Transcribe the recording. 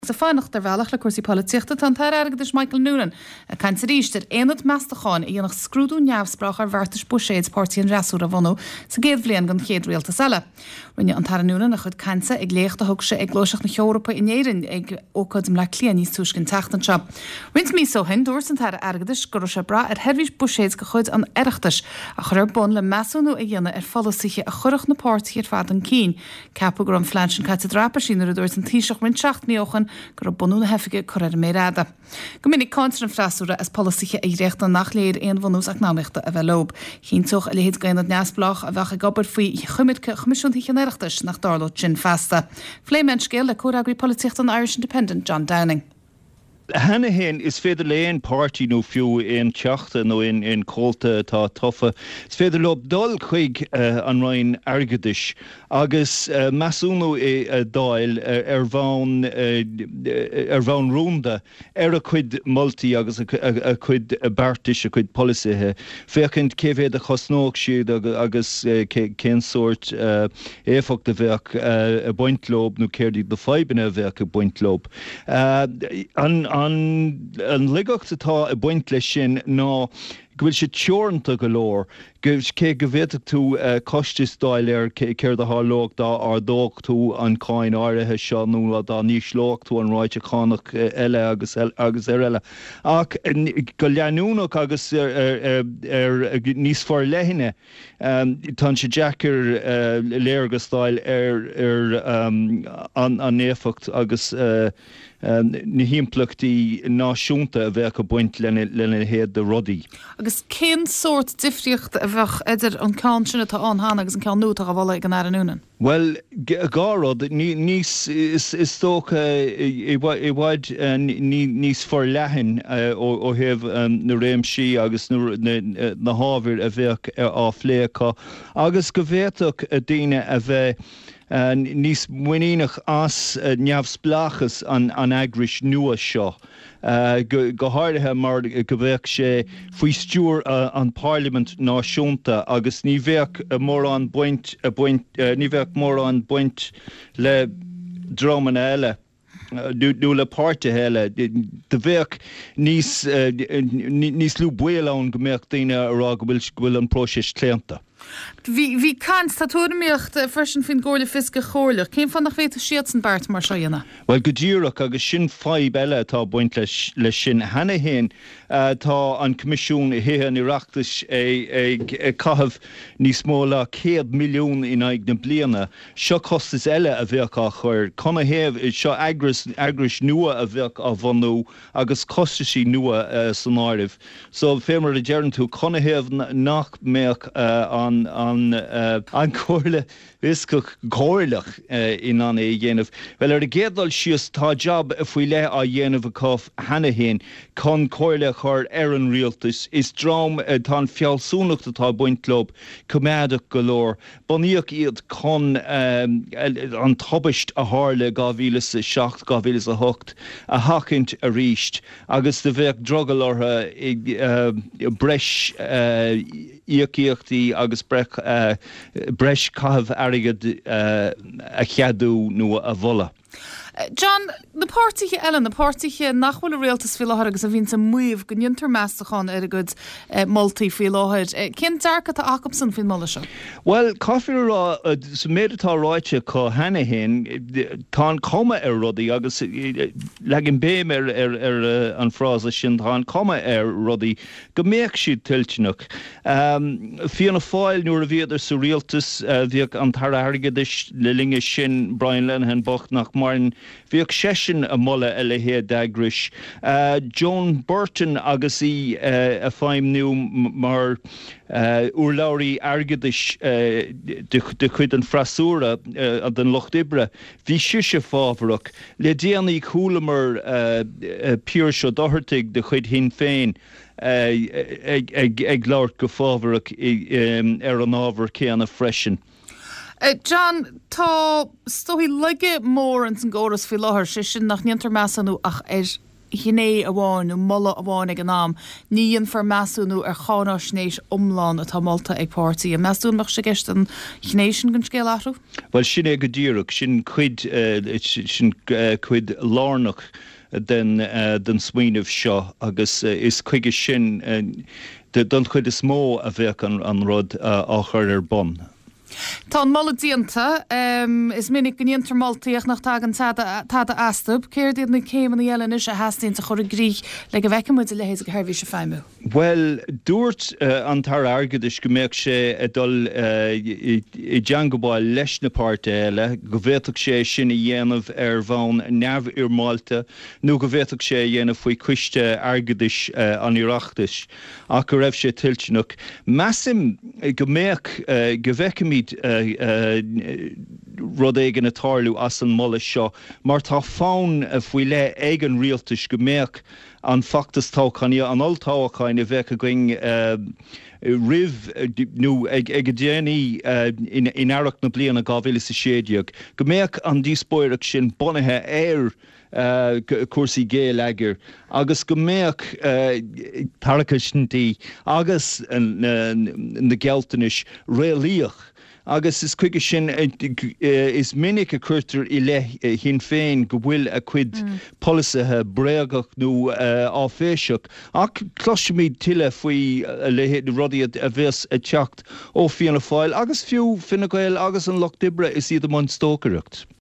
Sa fáinach dar bhealach le cuasaí políochta tan tar airgeadais Michael Noonan a caint sa ríiste éonad meastachán í dhéanach scrúdú neamhsprach ar bhartas Bushaids Party an Rasú a bhonú sa géad bblion gan chéad rialtas eile. Rinne an tar Noonan a chud cansa ag léocht a thug sé ag glóiseach na Eorpa in éireann ag ócad le cliaí níos túiscin teachtan seo. Rint mí so hin dúir san tar airgeadais gur sé bra ar Hedvig Bushaids go chud an oireachtas a chur bon le measúnú a dhéanana ar follasaiche a churach na Party ar fad an cín. Capú gur an flansin catedrapa sínar a dúir san tíiseach min 7 míochan gur bonúna hefige chuir méráda. Go minic contra an frasúra as polisiche a récht an nachléir éon bhús ach námechta a bheith lob. Cíntoch a léhéad gain neasblach a bhecha gobar faoi chumidce chumisisiúntaí neachtas nach darló sin festa. Fléimmen scéil le córagraí políocht an Irish Independent John Downing. Hanahan is féidir léon party nó fiú in teachta nó in cólta tá tofa. Is féidir lob dul chuig an rain airgeadais agus masúnú é dáil ar bhain rúnda ar a chuid multi agus a chuid bartis a chuid polithe. Fécinn céhéad a chosnóg siad agus cén sort éfach de bheith a bointlób nó céirdí de faibanna bheith a bointlób. An ligacht atá a buint lei sin ná gohfuil sé teoranta go leor, cé go bhhéadach tú costistáil ar céir de hálóg dá ar dóg tú an cáin áirithe seo nó dá níos lóg tú an ráite chánach eile agus ar eile. Ach go leanúnach agus ar níos fór leithine tá sé Jackar léargastáil ar an éfacht agus na híimplachtaí náisiúnta a bheith a buint lena héad de rudaí. Agus cén sort difriocht a bheith idir an cáin sinna tá anhanana agus an cáin núta a bhla ag an Aranúnan? Well, gárad níos is tócha i bhaid níos for lehin ó heh na réimsí agus na hábhir a bheith á phléacha agus go bhhéadach a daine a bheith níos muíach as neamhsplachas an agris nua seo. Go háirithe mar go bheith sé faoi stúr an Parliament náisiúnta agus ní bheith mór an buint ní bheith mór an buint le droman eile. Dú le páirte heile, de bheith níos lú builán go mbeadh daine ará go bhfuil an próisis cléanta. Bhí cant táúramíocht freisin fin ggóla fisca chóirlach. Cén fan nach bhéta siad san bart mar seo dhéanana? Well, go dtíreach agus sin fáib eile tá buint le sin hanahéin tá an comisiún héan iireachtas ag caitheamh níos mó le 100 milliún in ag na bliana. Seo costas eile a bheith a chuir. Conna héamh seo agris nua a bheith a bhanú agus costasí nua san áirimh. So fémar a dearann tú conna héamh nach méach an cóirle viscach cóirlach in an é dhéanamh. Well, ar a géadal sios tá job a faoi le a dhéanamh a cof hanahéin chun cóirle chuir ar an rialtas is drám tá fealsúnach atá buintlób cuméadach go leor. Buníoch iad chun an tobaist a hále 2007 2008 a hachint a ríist agus de bheith drogal ortha ag breis íochíochtaí agus breis caithimh airgid a cheadú nó a bhola. John, na pártaithe eile, na pártaithe nachhfuil a réaltas fi láthir agus a bhíonn sa muomh go niontar meastachán ar a go moltaí fi láthir. Cén dearcha tá acham san fin mola seo? Well, caithfir rá sa méadtá ráite có hanahéin tá cuma ar rudaí agus legin béim ar an frása sin tá cuma ar rudaí go méoch siad tiltneach. Fianna fáil nuair a bhíad ar sa rialtas bhíoh an tar airgeadais le linge sin Brian Lenihan bocht nach marin bhíoh sesin a molla eile héad agris. John Burton agus í a feimniú mar urlaurí airgeadais de chuid an frasúra an den Loch Ibre. Bhí siise fábharach le déanaí chúlamar píor seo dothirtigh de chuid hin féin ag láirt go fábharach ar an ábhar céanna freisin. John, tá stóí leige mór an san ggóras fi láthir sin nach níontar measanú ach hinné a bháin nó mulla a bháin ag an nám, níon for measúnú ar cháná snééis omláin a tá molta ag pártaí a measún mar se gist an chnéisisin gon scéil ahrú? Well sin é go ddíireach sin cuid lánach den smaoinemh seo agus is chuige sin don chuid is mó a bheith an rud á chur ar bon. Tá molla díanta is minic gníontar moltaíoch nach tagan tada astub, céir iad na céim na dhéile is a hastín a chur a grí le go bheice muid lehéis go thbhí se feimú. Well, dúirt an tar airgeadis go mbeadh sé a dul I dteangabáil leis na páirte eile, go bhféadfadh sé sin a dhéanamh ar bhán neamh ar Máilta, nó go bhféadfadh sé a dhéanamh faoi cuiste airgeadis an Oireachtais, ach go raibh sé tiltneach. Measim go mbeadh go bhfeiceimid rud éigen na tarlú as an molla seo, mar tá fán a bhfuil le ag an rialtas go mbeadh an factas táchaine an oltáchain a bheith a going rih nó ag a déanaí in airach na bliana 2016, go mbeadh an díospóireach sin bunathe cuasaí géal aigir, agus go mbeadh tarachasintí agus na gealtanis réalaíoch. Agus is chuige sin is minic a chuirtar I le hin féin go bhfuil a cuid polisathe breagach nó áféiseach. Ach cloisiimiid tuile faoi le rudaí a bheits a teacht ó Fianna Fáil agus fiú Fine Gael agus an Loch Dibre is iad am an stócareacht.